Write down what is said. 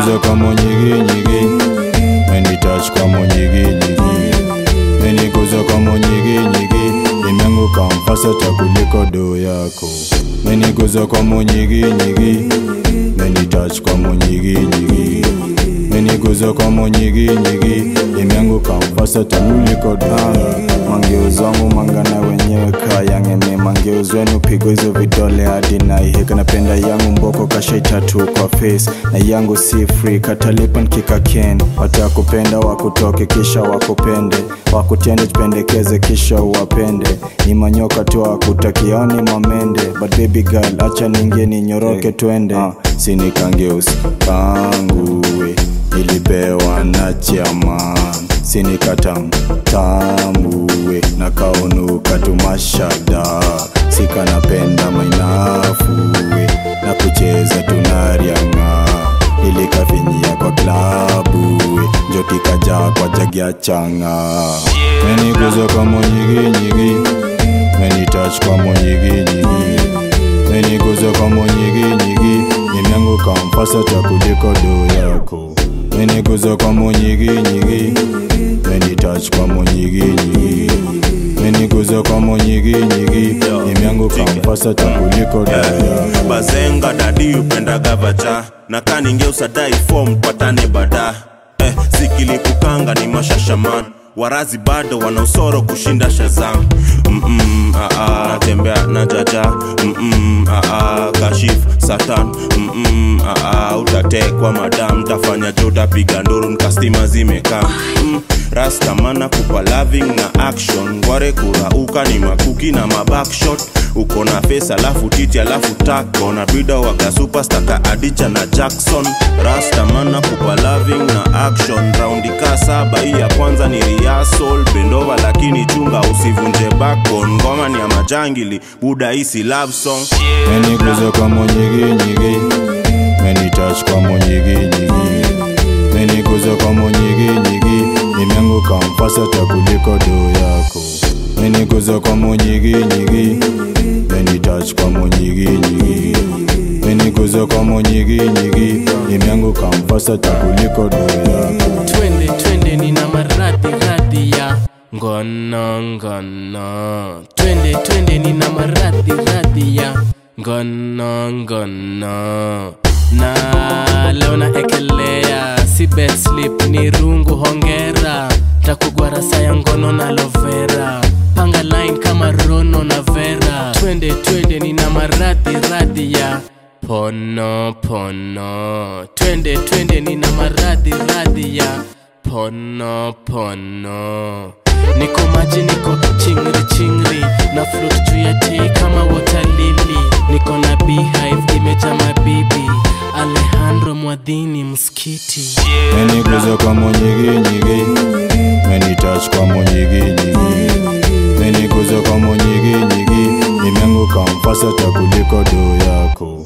Meniguza kama nyigi menitouch kama nyigi meniguza kama nyigi nimeanguka mfasa kuliko do yako. Meniguza kama nyigi menitouch kama nyigi meniguza kama nyigi nimeanguka mfasa kuliko do yako. Mangeuzo wangu mangana wenyewe kaya ngeme. Mangeuzo wenu pigo hizo vidole hadi na iheka. Napenda yangu mboko kasha tatu kwa face. Na yangu si free katalipa nkika ken. Watakupenda wakutoke kisha wakupende. Wakutende jipendekeze kisha uwapende. Ni manyoka tu wakutakioni mamende. But baby girl acha ninge ni nyoroke tuende. Sini kangeusi kangu we. Nilipewa na chairman. Sini katam tambuwe na kaunuka tumashada. Sika napenda mainafuwe na kucheza tunarianga. Ilikafinyia kwa klabuwe njoti kaja kwa jagia changa. Meniguza kama nyigi menitouch kama nyigi meniguza kama nyigi nimeanguka mfasa kuliko do yako. Meniguza kama nyigi menitouch kama nyigi meniguza kama nyigi nimeanguka mfasa kuliko do yako. Bazenga dadi upenda gavacha na kaningeusa dai form patane bada. Sikilipukanga ni mashashaman. Warazi bado wana usoro kushinda Shazam. Natembea na jaja. Kashif Satan. Utatekwa madam. Tafanya joda piga nduru nkastima zimeka. Rastamana kupa loving na action. Ngware kurauka ni makuki na mabackshot. Uko na face alafu titi alafu tako. Na bida waga superstar ka Adija na Jackson. Rastamana kupa loving na action. Roundi ka 7 hii ya kwanza ni rehearsal. Bendova lakini chunga usivunje backbone. Ngoma ni ya majangili buda isi love song. Meniguza kama nyigi menitouch kama nyigi meniguza kama nyigi nimeanguka mfasa kuliko do yako. Meniguza kama nyigi menitouch kama nyigi meniguza kama nyigi nimeanguka mfasa kuliko do yako. Twende nina maradhi ya ngono. Twende nina maradhi ya ngono. Na leo na ekelea si bed sleep ni rungu hongera. Takugwara saya ngono na lovera. Panga line kama Rono na Vera. Twende nina maradhi ya pono. Twende nina maradhi ya pono. Niko maji niko chingri na float juu ya tea kama water lily. Niko na beehive imeja mabibi. Alejandro Mwadhini mskiti. Meniguza kama nyigi menitouch kama nyigi meniguza kama nyigi nimeanguka mfasa kuliko do yako.